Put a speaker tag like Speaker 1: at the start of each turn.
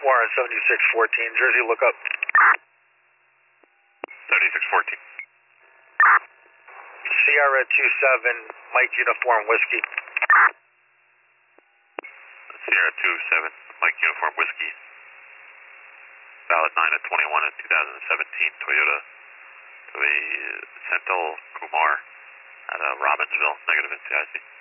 Speaker 1: Warren 7614, Jersey, look up.
Speaker 2: 7614.
Speaker 1: Sierra 27, Mike Uniform Whiskey.
Speaker 2: Sierra 27, Mike Uniform Whiskey. Valid 9 of 21 in 2017 Toyota Sentinel Kumar at Robbinsville, negative in CIC.